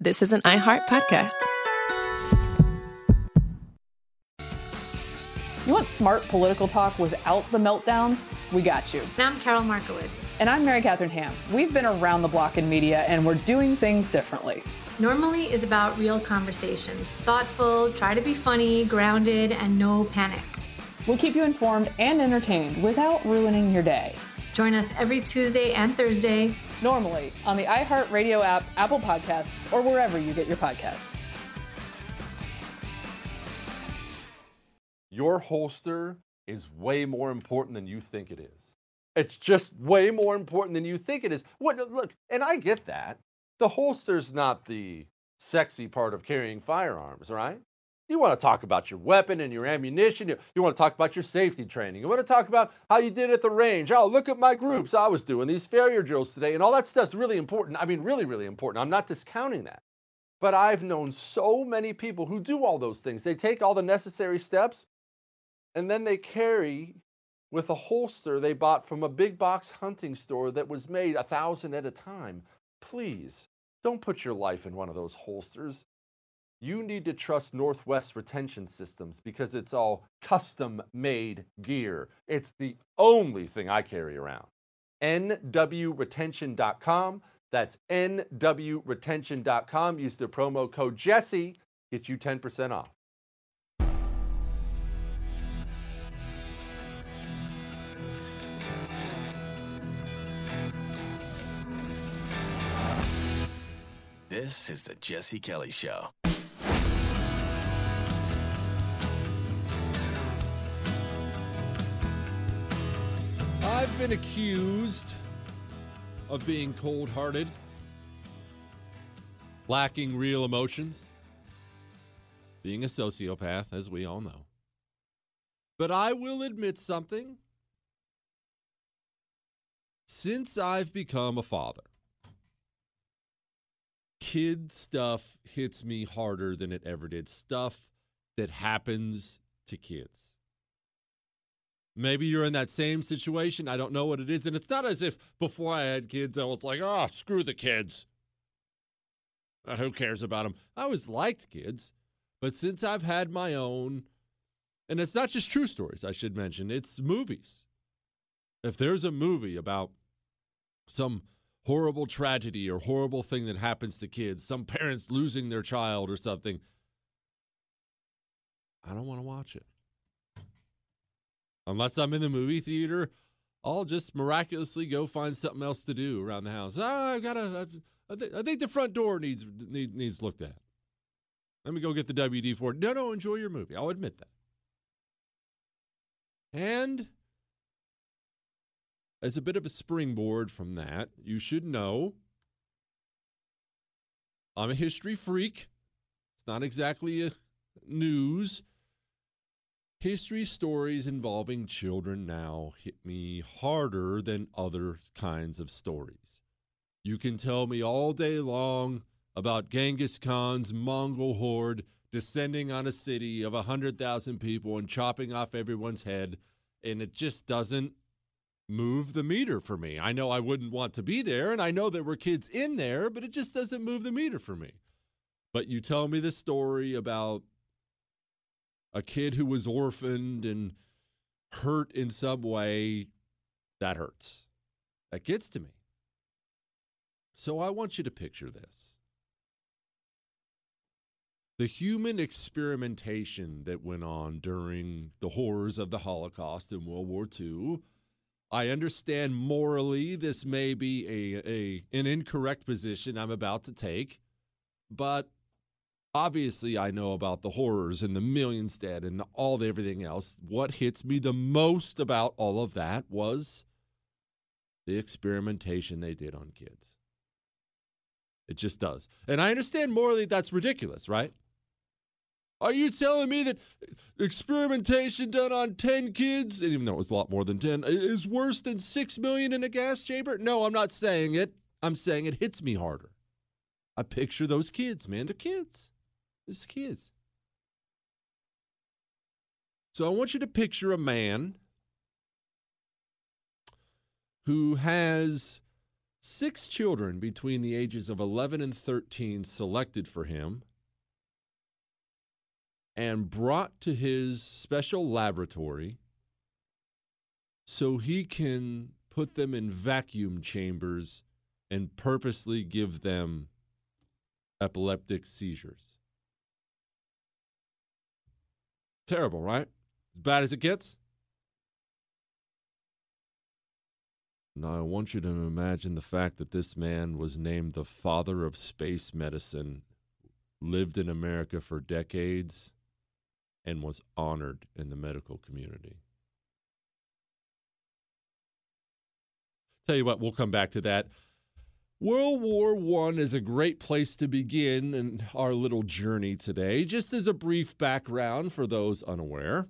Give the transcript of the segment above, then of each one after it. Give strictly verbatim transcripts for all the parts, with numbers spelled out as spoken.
This is an iHeart podcast. You want smart political talk without the meltdowns? We got you. And I'm Carol Markowitz. And I'm Mary Catherine Ham. We've been around the block in media, and we're doing things differently. Normally is about real conversations. Thoughtful, try to be funny, grounded, and no panic. We'll keep you informed and entertained without ruining your day. Join us every Tuesday and Thursday. Normally on the iHeartRadio app, Apple Podcasts, or wherever you get your podcasts. Your holster is way more important than you think it is. It's just way more important than you think it is. What, look, and I get that. The holster's not the sexy part of carrying firearms, right? You want to talk about your weapon and your ammunition. You, you want to talk about your safety training. You want to talk about how you did at the range. Oh, look at my groups. I was doing these failure drills today, and all that stuff's really important. I mean, really, really important. I'm not discounting that. But I've known so many people who do all those things. They take all the necessary steps, and then they carry with a holster they bought from a big box hunting store that was made a thousand at a time. Please, don't put your life in one of those holsters. You need to trust Northwest Retention Systems because it's all custom-made gear. It's the only thing I carry around. N W retention dot com. That's N W retention dot com. Use the promo code Jesse. Get you ten percent off. This is the Jesse Kelly Show. I've been accused of being cold-hearted, lacking real emotions, being a sociopath, as we all know. But I will admit something. Since I've become a father, kid stuff hits me harder than it ever did. Stuff that happens to kids. Maybe you're in that same situation. I don't know what it is. And it's not as if before I had kids, I was like, oh, screw the kids. Uh, who cares about them? I always liked kids. But since I've had my own, and it's not just true stories, I should mention, it's movies. If there's a movie about some horrible tragedy or horrible thing that happens to kids, some parents losing their child or something, I don't want to watch it. Unless I'm in the movie theater, I'll just miraculously go find something else to do around the house. Oh, I've got to, I, th- I think the front door needs, need, needs looked at. Let me go get the W D for it. No, no, enjoy your movie. I'll admit that. And as a bit of a springboard from that, you should know I'm a history freak. It's not exactly a news. History stories involving children now hit me harder than other kinds of stories. You can tell me all day long about Genghis Khan's Mongol horde descending on a city of one hundred thousand people and chopping off everyone's head, and it just doesn't move the meter for me. I know I wouldn't want to be there, and I know there were kids in there, but it just doesn't move the meter for me. But you tell me the story about a kid who was orphaned and hurt in some way, that hurts. That gets to me. So I want you to picture this. The human experimentation that went on during the horrors of the Holocaust and World War Two, I understand morally this may be a, a an incorrect position I'm about to take, but obviously, I know about the horrors and the millions dead and the, all the everything else. What hits me the most about all of that was the experimentation they did on kids. It just does. And I understand morally that's ridiculous, right? Are you telling me that experimentation done on ten kids, and even though it was a lot more than ten, is worse than six million in a gas chamber? No, I'm not saying it. I'm saying it hits me harder. I picture those kids, man. They're kids. It's kids. So I want you to picture a man who has six children between the ages of eleven and thirteen selected for him and brought to his special laboratory so he can put them in vacuum chambers and purposely give them epileptic seizures. Terrible, right? As bad as it gets. Now, I want you to imagine the fact that this man was named the father of space medicine, lived in America for decades, and was honored in the medical community. Tell you what, we'll come back to that. World War One is a great place to begin in our little journey today. Just as a brief background for those unaware,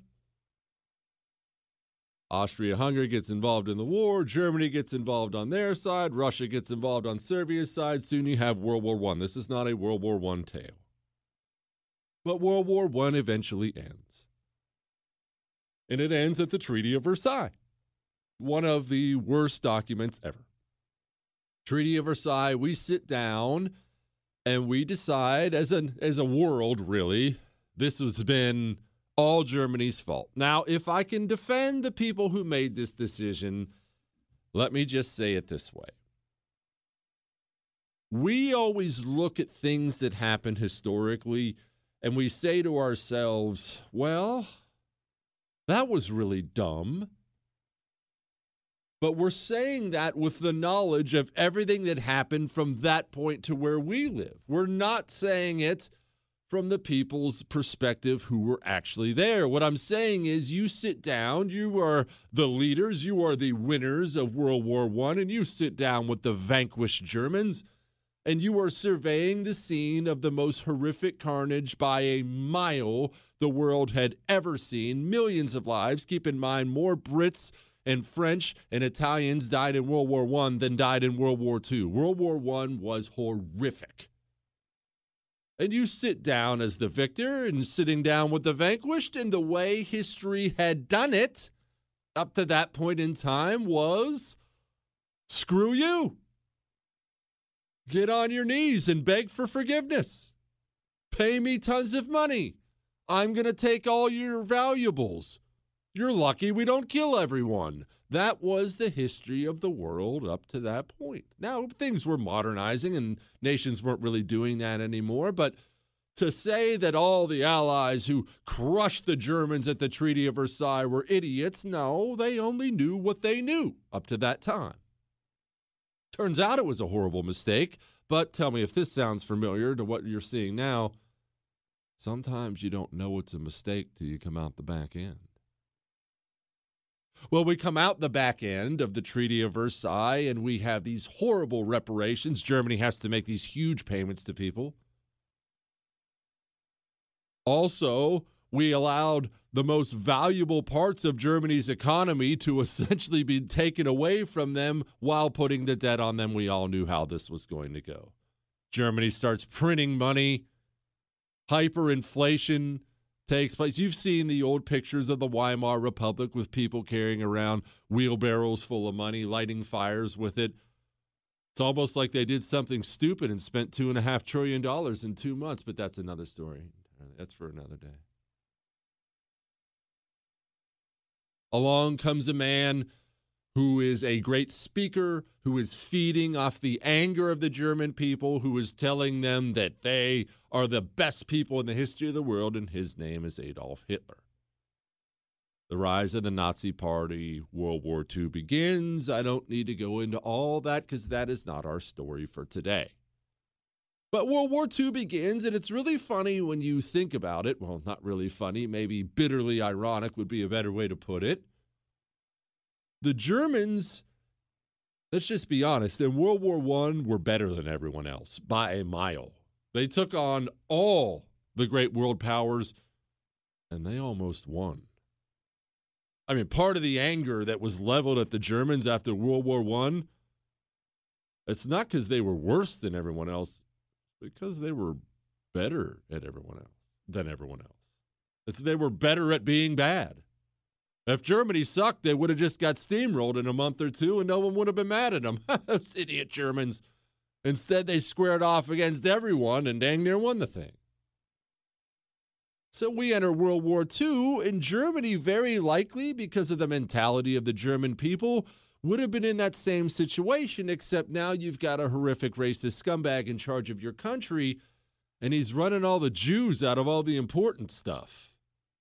Austria-Hungary gets involved in the war, Germany gets involved on their side, Russia gets involved on Serbia's side. Soon you have World War One. This is not a World War One tale. But World War One eventually ends. And it ends at the Treaty of Versailles, one of the worst documents ever. Treaty of Versailles, we sit down and we decide as an as a world, really, this has been all Germany's fault. Now, if I can defend the people who made this decision, let me just say it this way. We always look at things that happen historically and we say to ourselves, well, that was really dumb. But we're saying that with the knowledge of everything that happened from that point to where we live. We're not saying it from the people's perspective who were actually there. What I'm saying is you sit down, you are the leaders, you are the winners of World War One, and you sit down with the vanquished Germans, and you are surveying the scene of the most horrific carnage by a mile the world had ever seen. Millions of lives. Keep in mind, more Brits and French and Italians died in World War One than died in World War Two. World War One was horrific. And you sit down as the victor and sitting down with the vanquished, and the way history had done it up to that point in time was, screw you. Get on your knees and beg for forgiveness. Pay me tons of money. I'm going to take all your valuables. You're lucky we don't kill everyone. That was the history of the world up to that point. Now, things were modernizing and nations weren't really doing that anymore, but to say that all the allies who crushed the Germans at the Treaty of Versailles were idiots, no, they only knew what they knew up to that time. Turns out it was a horrible mistake, but tell me if this sounds familiar to what you're seeing now. Sometimes you don't know it's a mistake till you come out the back end. Well, we come out the back end of the Treaty of Versailles, and we have these horrible reparations. Germany has to make these huge payments to people. Also, we allowed the most valuable parts of Germany's economy to essentially be taken away from them while putting the debt on them. We all knew how this was going to go. Germany starts printing money. Hyperinflation takes place. You've seen the old pictures of the Weimar Republic with people carrying around wheelbarrows full of money, lighting fires with it. It's almost like they did something stupid and spent two and a half trillion dollars in two months, but that's another story. That's for another day. Along comes a man who is a great speaker, who is feeding off the anger of the German people, who is telling them that they are the best people in the history of the world, and his name is Adolf Hitler. The rise of the Nazi Party, World War Two begins. I don't need to go into all that because that is not our story for today. But World War Two begins, and it's really funny when you think about it. Well, not really funny, maybe bitterly ironic would be a better way to put it. The Germans, let's just be honest, in World War One were better than everyone else by a mile. They took on all the great world powers, and they almost won. I mean, part of the anger that was leveled at the Germans after World War One, it's not because they were worse than everyone else, because they were better at everyone else than everyone else. It's they were better at being bad. If Germany sucked, they would have just got steamrolled in a month or two and no one would have been mad at them. Those idiot Germans. Instead, they squared off against everyone and dang near won the thing. So we enter World War Two, and Germany, very likely, because of the mentality of the German people, would have been in that same situation, except now you've got a horrific racist scumbag in charge of your country, and he's running all the Jews out of all the important stuff.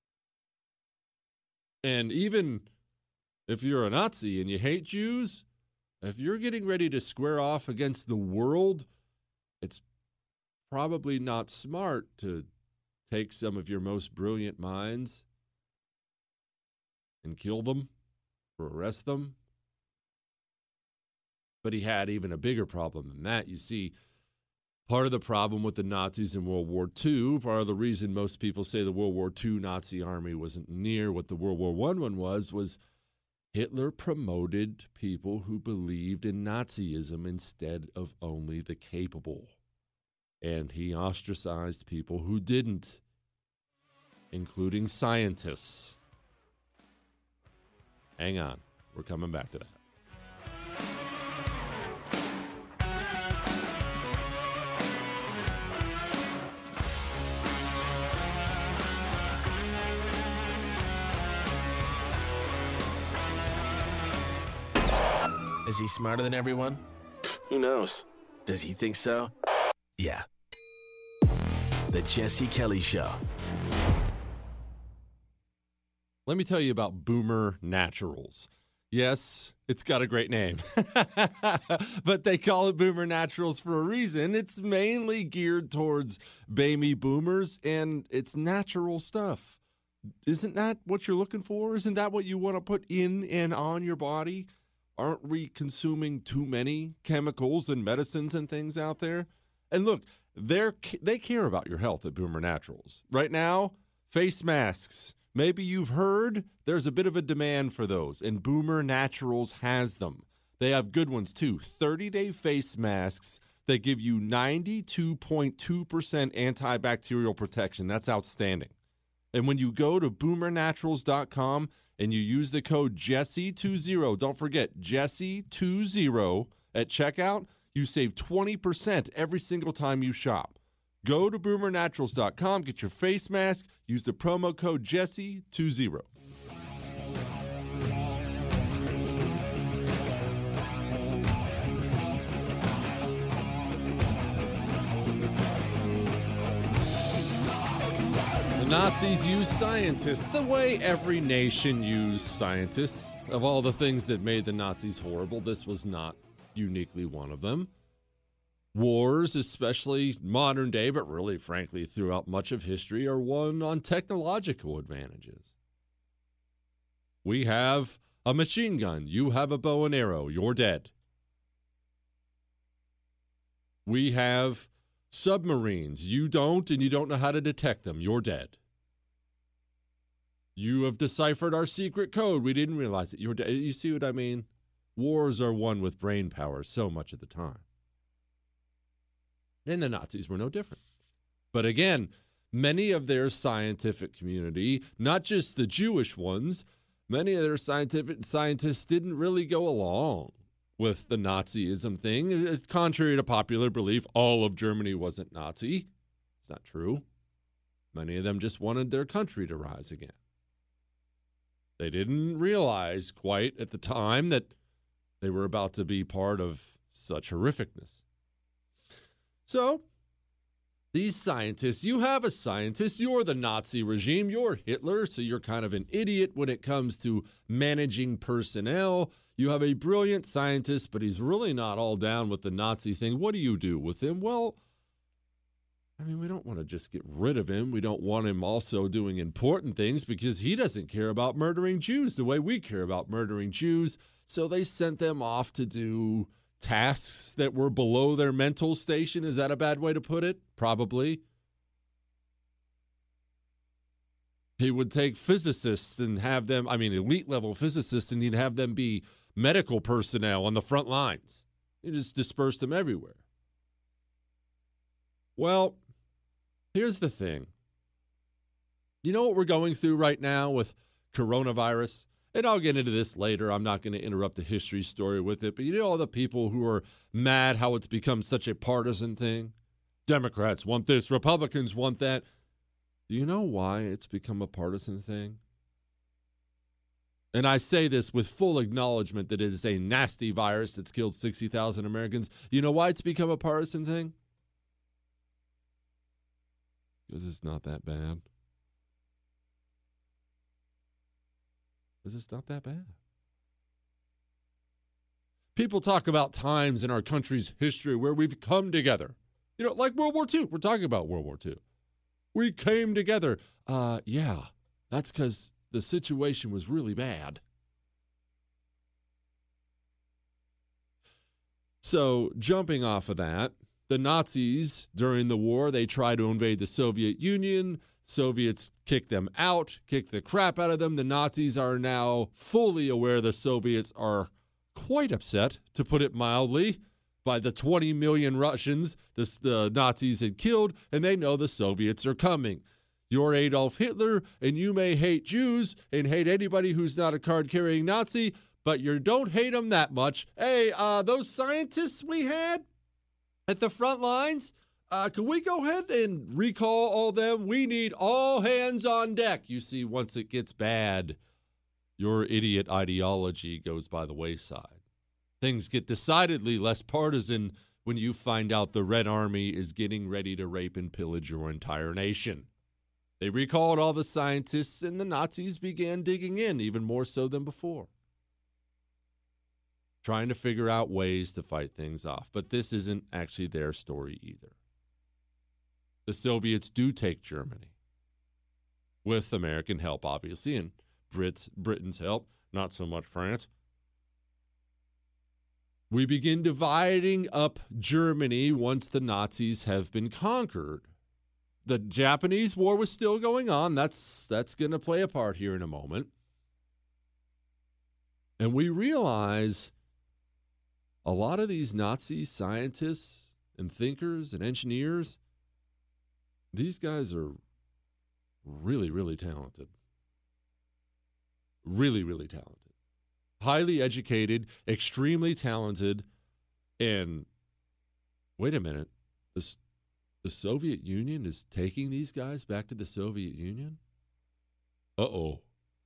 And even if you're a Nazi and you hate Jews, if you're getting ready to square off against the world, it's probably not smart to take some of your most brilliant minds and kill them or arrest them. But he had even a bigger problem than that. You see, part of the problem with the Nazis in World War Two, part of the reason most people say the World War Two Nazi army wasn't near what the World War One one was, was Hitler promoted people who believed in Nazism instead of only the capable. And he ostracized people who didn't, including scientists. Hang on. We're coming back to that. Is he smarter than everyone? Who knows? Does he think so? Yeah. The Jesse Kelly Show. Let me tell you about Boomer Naturals. Yes, it's got a great name, but they call it Boomer Naturals for a reason. It's mainly geared towards baby boomers, and it's natural stuff. Isn't that what you're looking for? Isn't that what you want to put in and on your body? Aren't we consuming too many chemicals and medicines and things out there? And look, they're, they care about your health at Boomer Naturals. Right now, face masks. Maybe you've heard there's a bit of a demand for those, and Boomer Naturals has them. They have good ones, too. thirty-day face masks that give you ninety-two point two percent antibacterial protection. That's outstanding. And when you go to boomer naturals dot com and you use the code Jesse twenty, don't forget, Jesse twenty at checkout, you save twenty percent every single time you shop. Go to boomer naturals dot com, get your face mask, use the promo code Jesse twenty. The Nazis used scientists the way every nation used scientists. Of all the things that made the Nazis horrible, this was not uniquely one of them. Wars, especially modern day, but really, frankly, throughout much of history, are won on technological advantages. We have a machine gun. You have a bow and arrow. You're dead. We have submarines. You don't, and you don't know how to detect them. You're dead. You have deciphered our secret code. We didn't realize it. You're dead. You see what I mean? Wars are won with brain power so much of the time. And the Nazis were no different. But again, many of their scientific community, not just the Jewish ones, many of their scientific scientists didn't really go along with the Nazism thing. Contrary to popular belief, all of Germany wasn't Nazi. It's not true. Many of them just wanted their country to rise again. They didn't realize quite at the time that they were about to be part of such horrificness. So, these scientists, you have a scientist, you're the Nazi regime, you're Hitler, so you're kind of an idiot when it comes to managing personnel. You have a brilliant scientist, but he's really not all down with the Nazi thing. What do you do with him? Well, I mean, we don't want to just get rid of him. We don't want him also doing important things because he doesn't care about murdering Jews the way we care about murdering Jews. So they sent them off to do tasks that were below their mental station. Is that a bad way to put it? Probably. He would take physicists and have them, I mean, elite level physicists, and he'd have them be medical personnel on the front lines. He just dispersed them everywhere. Well, here's the thing. You know what we're going through right now with coronavirus? and I'll get into this later. I'm not going to interrupt the history story with it, but you know all the people who are mad how it's become such a partisan thing? Democrats want this, Republicans want that. Do you know why it's become a partisan thing? And I say this with full acknowledgement that it is a nasty virus that's killed sixty thousand Americans. You know why it's become a partisan thing? Because it's not that bad. Because it's not that bad. People talk about times in our country's history where we've come together. You know, like World War Two. We're talking about World War Two. We came together. Uh, yeah, that's because the situation was really bad. So, jumping off of that, the Nazis, during the war, they tried to invade the Soviet Union. Soviets kicked them out, kicked the crap out of them. The Nazis are now fully aware the Soviets are quite upset, to put it mildly, by the twenty million Russians the, the Nazis had killed, and they know the Soviets are coming. You're Adolf Hitler, and you may hate Jews and hate anybody who's not a card-carrying Nazi, but you don't hate them that much. Hey, uh, those scientists we had at the front lines, uh, can we go ahead and recall all them? We need all hands on deck. You see, once it gets bad, your idiot ideology goes by the wayside. Things get decidedly less partisan when you find out the Red Army is getting ready to rape and pillage your entire nation. They recalled all the scientists, and the Nazis began digging in, even more so than before, trying to figure out ways to fight things off. But this isn't actually their story either. The Soviets do take Germany, with American help, obviously, and Brits, Britain's help, not so much France. We begin dividing up Germany once the Nazis have been conquered. The Japanese war was still going on. That's that's going to play a part here in a moment. And we realize a lot of these Nazi scientists and thinkers and engineers, these guys are really, really talented. Really, really talented. Highly educated, extremely talented, and wait a minute, this, the Soviet Union is taking these guys back to the Soviet Union? Uh-oh.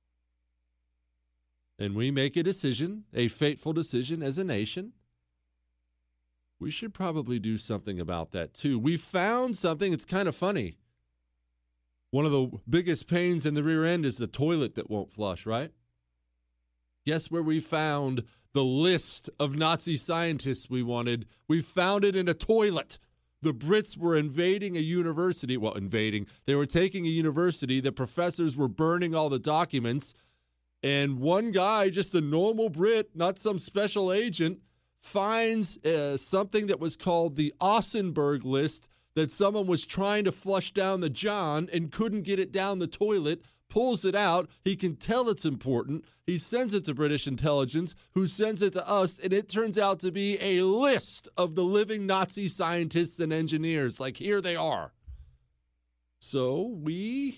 And we make a decision, a fateful decision as a nation. We should probably do something about that too. We found something, it's kind of funny. One of the biggest pains in the rear end is the toilet that won't flush, right? Guess where we found the list of Nazi scientists we wanted? We found it in a toilet. The Brits were invading a university. Well, invading. They were taking a university. The professors were burning all the documents. And one guy, just a normal Brit, not some special agent, finds uh, something that was called the Ossenberg list that someone was trying to flush down the John and couldn't get it down the toilet. Pulls it out. He can tell it's important. He sends it to British intelligence, who sends it to us, and it turns out to be a list of the living Nazi scientists and engineers. Like, here they are. So we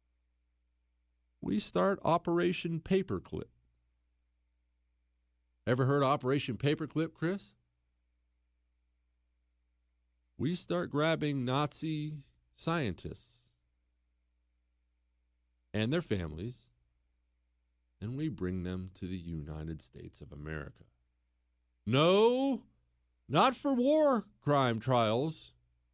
we start Operation Paperclip. Ever heard of Operation Paperclip, Chris? We start grabbing Nazi scientists and their families, and we bring them to the United States of America. No, not for war crime trials.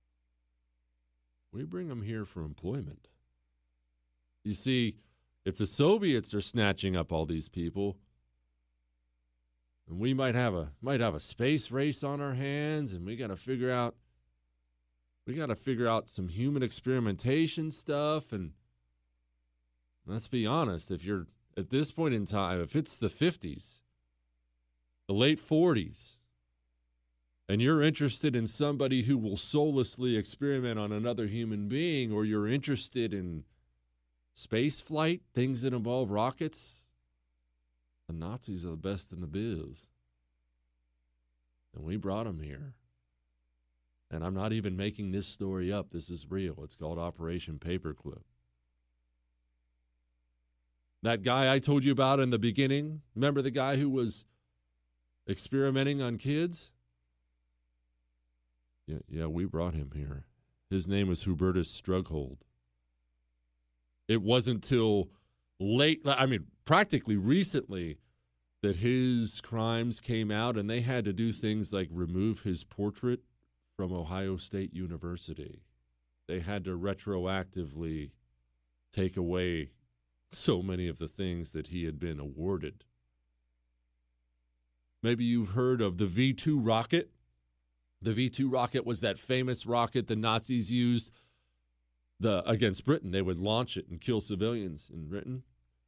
We bring them here for employment. You see, if the Soviets are snatching up all these people, and we might have a might have a space race on our hands, and we got to figure out we got to figure out some human experimentation stuff. And let's be honest, if you're at this point in time, if it's the fifties, the late forties, and you're interested in somebody who will soullessly experiment on another human being, or you're interested in space flight, things that involve rockets, the Nazis are the best in the biz. And we brought them here. And I'm not even making this story up. This is real. It's called Operation Paperclip. That guy I told you about in the beginning, remember the guy who was experimenting on kids? Yeah, yeah, we brought him here. His name was Hubertus Strughold. It wasn't till late, I mean, practically recently, that his crimes came out, and they had to do things like remove his portrait from Ohio State University. They had to retroactively take away so many of the things that he had been awarded. Maybe you've heard of the V two rocket. The V two rocket was that famous rocket the Nazis used the against Britain. They would launch it and kill civilians in Britain.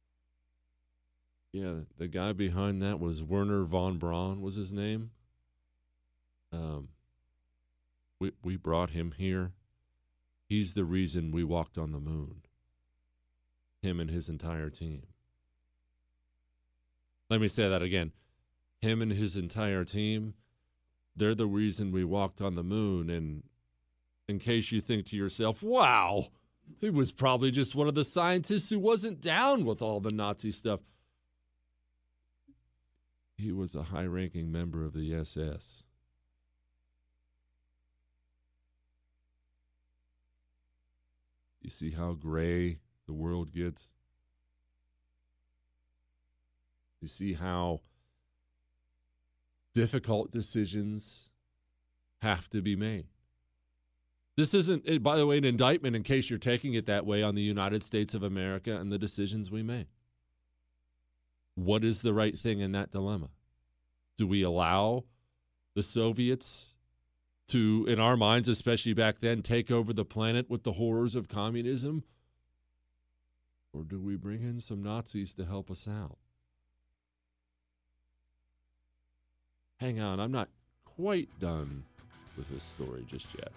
Yeah, the guy behind that was Werner von Braun was his name. Um, we we brought him here. He's the reason we walked on the moon. Him and his entire team. Let me say that again. Him and his entire team, they're the reason we walked on the moon. And in case you think to yourself, wow, he was probably just one of the scientists who wasn't down with all the Nazi stuff. He was a high-ranking member of the S S. You see how gray the world gets? You see how difficult decisions have to be made? This isn't, by the way, an indictment, in case you're taking it that way, on the United States of America and the decisions we make. What is the right thing in that dilemma? Do we allow the Soviets to, in our minds, especially back then, take over the planet with the horrors of communism? Or do we bring in some Nazis to help us out? Hang on, I'm not quite done with this story just yet.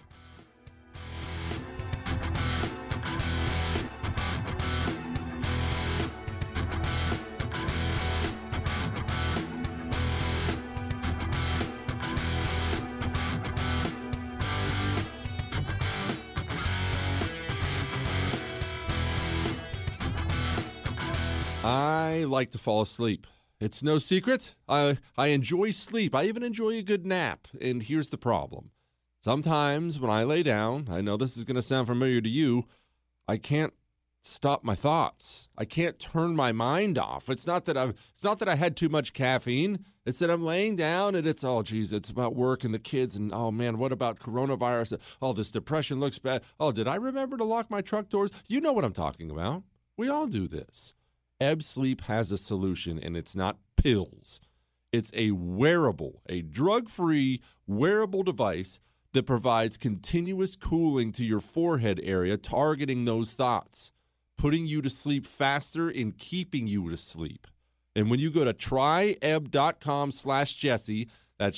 I like to fall asleep. It's no secret. I, I enjoy sleep. I even enjoy a good nap. And here's the problem. Sometimes when I lay down, I know this is going to sound familiar to you, I can't stop my thoughts. I can't turn my mind off. It's not that I've, it's not that I had too much caffeine. It's that I'm laying down and it's, oh, geez, it's about work and the kids. And, oh, man, what about coronavirus? Oh, this depression looks bad. Oh, did I remember to lock my truck doors? You know what I'm talking about. We all do this. Ebb Sleep has a solution, and it's not pills. It's a wearable, a drug-free wearable device that provides continuous cooling to your forehead area, targeting those thoughts, putting you to sleep faster and keeping you to sleep. And when you go to tryebb.com slash Jesse, that's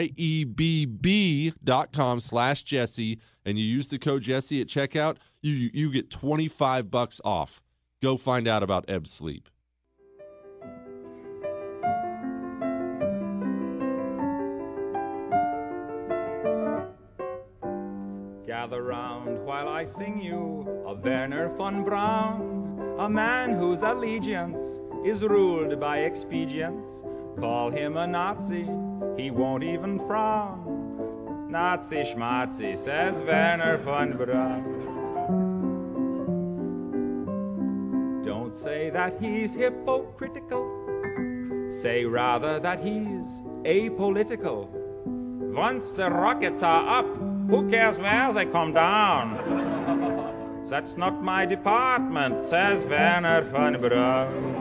tryebb.com slash Jesse, and you use the code Jesse at checkout, you you get twenty-five bucks off. Go find out about Ebb Sleep. Gather round while I sing you of Werner von Braun, a man whose allegiance is ruled by expedience. Call him a Nazi, he won't even frown. Nazi schmazi, says Werner von Braun. Don't say that he's hypocritical, say rather that he's apolitical. Once the rockets are up, who cares where they come down? That's not my department, says Werner von Braun.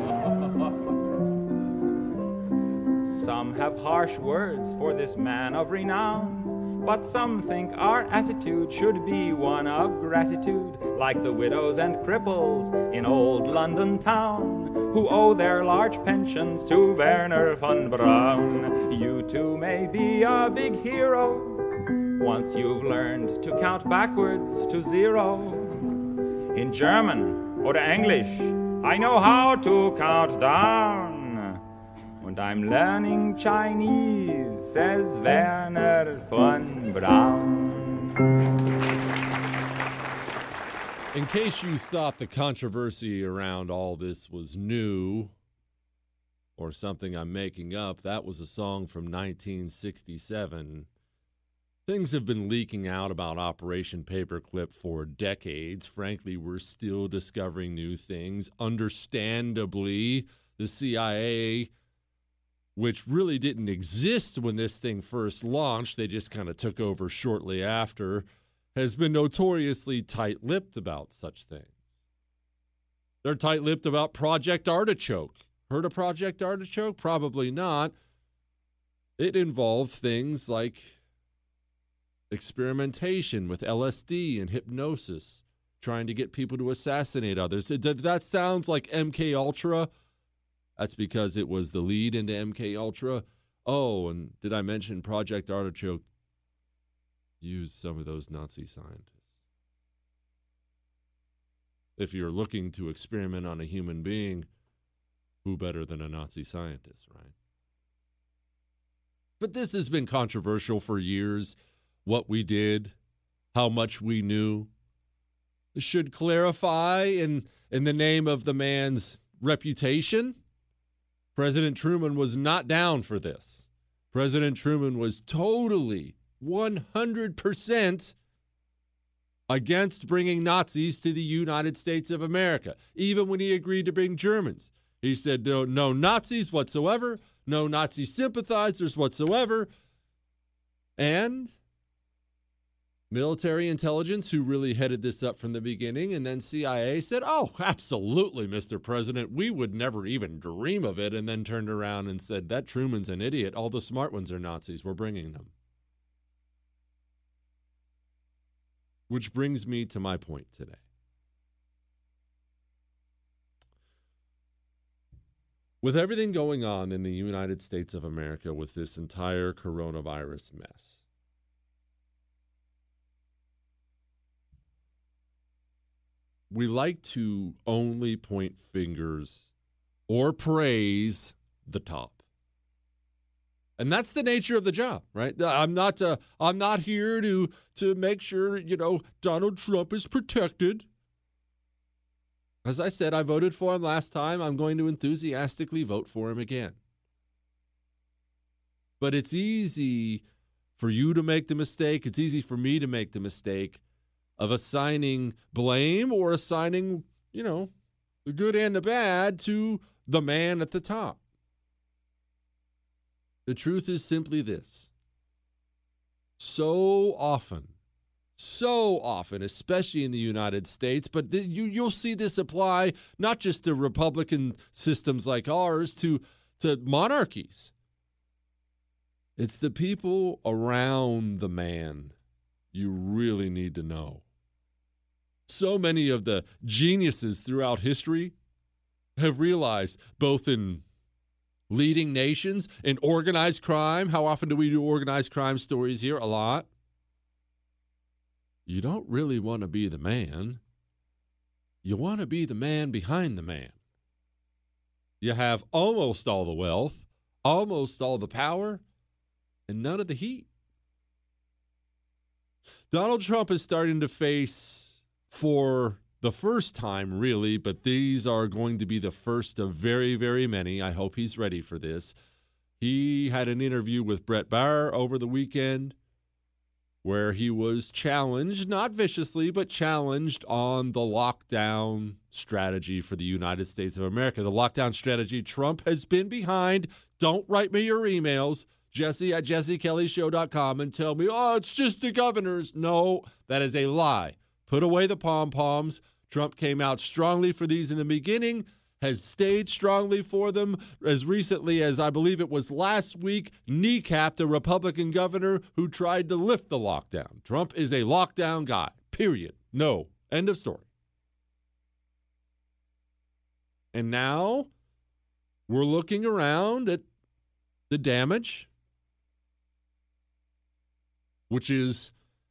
Some have harsh words for this man of renown, but some think our attitude should be one of gratitude, like the widows and cripples in old London town, who owe their large pensions to Werner von Braun. You too may be a big hero once you've learned to count backwards to zero. In German or English, I know how to count down. And I'm learning Chinese, says Werner von Braun. In case you thought the controversy around all this was new or something I'm making up, that was a song from nineteen sixty-seven. Things have been leaking out about Operation Paperclip for decades. Frankly, we're still discovering new things. Understandably, the C I A, which really didn't exist when this thing first launched, they just kind of took over shortly after, has been notoriously tight-lipped about such things. They're tight-lipped about Project Artichoke. Heard of Project Artichoke? Probably not. It involved things like experimentation with L S D and hypnosis, trying to get people to assassinate others. That sounds like M K Ultra. That's because it was the lead into M K Ultra. Oh, and did I mention Project Artichoke used some of those Nazi scientists? If you're looking to experiment on a human being, who better than a Nazi scientist, right? But this has been controversial for years. What we did, how much we knew. Should clarify in, in the name of the man's reputation. President Truman was not down for this. President Truman was totally one hundred percent against bringing Nazis to the United States of America, even when he agreed to bring Germans. He said no, no Nazis whatsoever, no Nazi sympathizers whatsoever. And military intelligence, who really headed this up from the beginning, and then C I A said, oh, absolutely, Mister President, we would never even dream of it, and then turned around and said, that Truman's an idiot. All the smart ones are Nazis. We're bringing them. Which brings me to my point today. With everything going on in the United States of America with this entire coronavirus mess, we like to only point fingers or praise the top. And that's the nature of the job, right? I'm not uh, I'm not here to to make sure, you know, Donald Trump is protected. As I said, I voted for him last time. I'm going to enthusiastically vote for him again. But it's easy for you to make the mistake. It's easy for me to make the mistake of assigning blame or assigning, you know, the good and the bad to the man at the top. The truth is simply this. So often, so often, especially in the United States, but th- you, you'll see this apply not just to Republican systems like ours, to, to monarchies. It's the people around the man you really need to know. So many of the geniuses throughout history have realized, both in leading nations, in organized crime. How often do we do organized crime stories here? A lot. You don't really want to be the man. You want to be the man behind the man. You have almost all the wealth, almost all the power, and none of the heat. Donald Trump is starting to face, for the first time, really, but these are going to be the first of very, very many. I hope he's ready for this. He had an interview with Bret Baier over the weekend where he was challenged, not viciously, but challenged on the lockdown strategy for the United States of America. The lockdown strategy Trump has been behind. Don't write me your emails, Jesse at jesse kelly show dot com, and tell me, oh, it's just the governors. No, that is a lie. Put away the pom-poms. Trump came out strongly for these in the beginning, has stayed strongly for them as recently as I believe it was last week, kneecapped a Republican governor who tried to lift the lockdown. Trump is a lockdown guy, period. No, end of story. And now we're looking around at the damage, which is,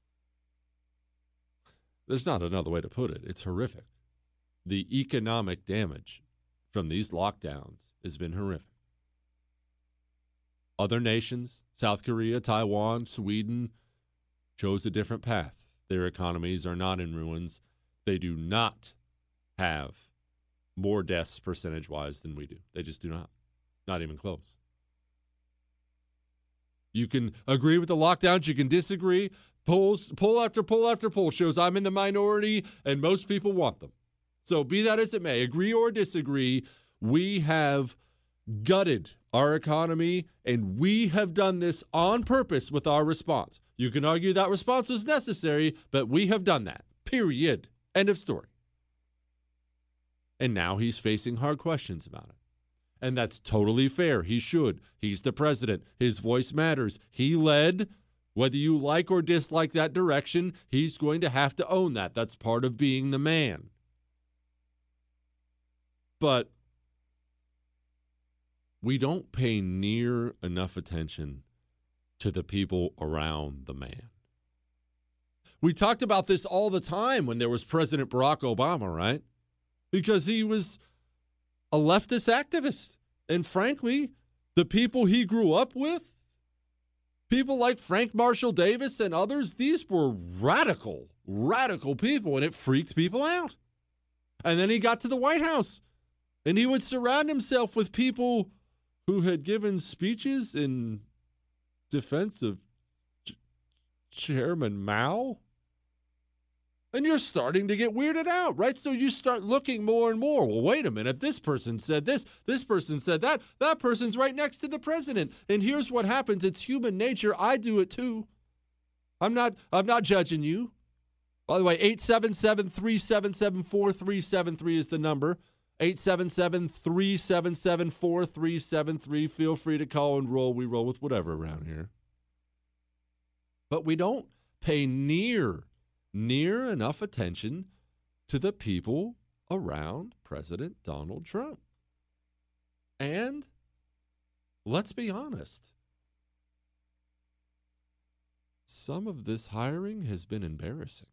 there's not another way to put it. It's horrific. The economic damage from these lockdowns has been horrific. Other nations, South Korea, Taiwan, Sweden, chose a different path. Their economies are not in ruins. They do not have more deaths percentage-wise than we do. They just do not. Not even close. You can agree with the lockdowns. You can disagree. Polls, poll after poll after poll shows I'm in the minority, and most people want them. So be that as it may, agree or disagree, we have gutted our economy, and we have done this on purpose with our response. You can argue that response was necessary, but we have done that. Period. End of story. And now he's facing hard questions about it. And that's totally fair. He should. He's the president. His voice matters. He led. Whether you like or dislike that direction, he's going to have to own that. That's part of being the man. But we don't pay near enough attention to the people around the man. We talked about this all the time when there was President Barack Obama, right? Because he was a leftist activist. And frankly, the people he grew up with, people like Frank Marshall Davis and others, these were radical, radical people, and it freaked people out. And then he got to the White House, and he would surround himself with people who had given speeches in defense of Ch- Chairman Mao. And you're starting to get weirded out, right? So you start looking more and more. Well, wait a minute. This person said this. This person said that. That person's right next to the president. And here's what happens. It's human nature. I do it too. I'm not, I'm not judging you. By the way, eight seven seven, three seven seven, four three seven three is the number. eight seven seven, three seven seven, four three seven three. Feel free to call and roll. We roll with whatever around here. But we don't pay near near enough attention to the people around President Donald Trump. And let's be honest, some of this hiring has been embarrassing.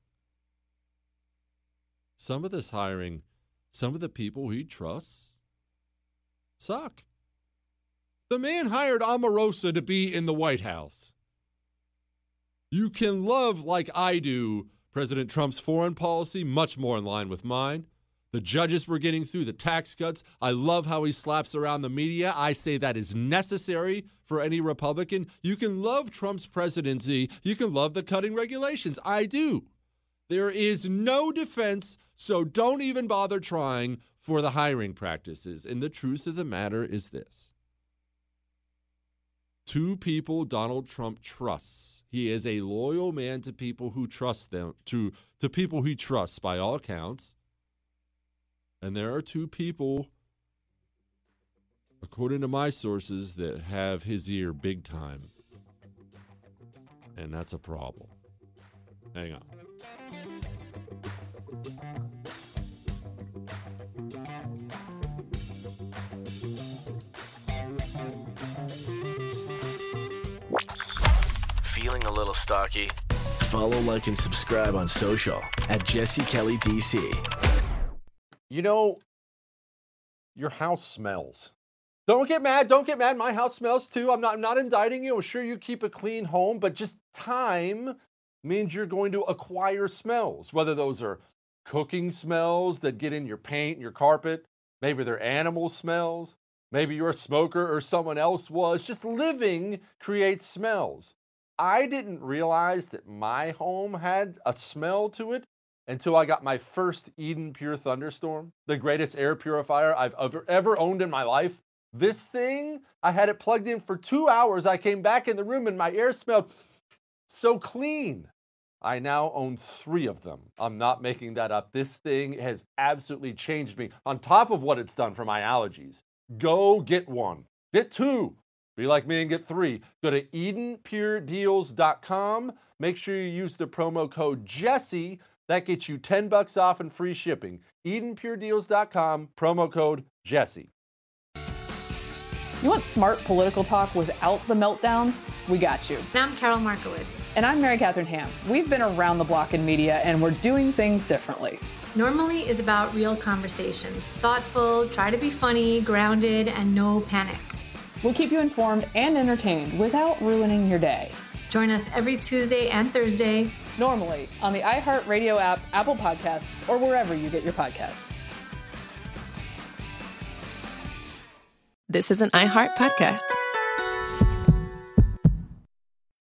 Some of this hiring, some of the people he trusts suck. The man hired Omarosa to be in the White House. You can love, like I do, President Trump's foreign policy, much more in line with mine. The judges we're getting through, the tax cuts. I love how he slaps around the media. I say that is necessary for any Republican. You can love Trump's presidency. You can love the cutting regulations. I do. There is no defense, so don't even bother trying for the hiring practices. And the truth of the matter is this. Two people Donald Trump trusts. He is a loyal man to people who trust them, to, to people he trusts by all accounts. And there are two people, according to my sources, that have his ear big time. And that's a problem. Hang on. Feeling a little stocky? Follow, like, and subscribe on social at Jesse Kelly D C. You know, your house smells. Don't get mad. Don't get mad. My house smells too. I'm not, I'm not indicting you. I'm sure you keep a clean home, but just time means you're going to acquire smells, whether those are cooking smells that get in your paint and your carpet. Maybe they're animal smells. Maybe you're a smoker or someone else was. Just living creates smells. I didn't realize that my home had a smell to it until I got my first Eden Pure Thunderstorm, the greatest air purifier I've ever, ever owned in my life. This thing, I had it plugged in for two hours. I came back in the room and my air smelled so clean. I now own three of them. I'm not making that up. This thing has absolutely changed me. On top of what it's done for my allergies, go get one. Get two. Be like me and get three. Go to Eden Pure Deals dot com. Make sure you use the promo code Jesse. That gets you ten bucks off and free shipping. Eden Pure Deals dot com, promo code Jesse. You want smart political talk without the meltdowns? We got you. And I'm Carol Markowitz. And I'm Mary Catherine Ham. We've been around the block in media, and we're doing things differently. Normally is about real conversations. Thoughtful, try to be funny, grounded, and no panic. We'll keep you informed and entertained without ruining your day. Join us every Tuesday and Thursday. Normally on the iHeartRadio app, Apple Podcasts, or wherever you get your podcasts. This is an iHeart podcast.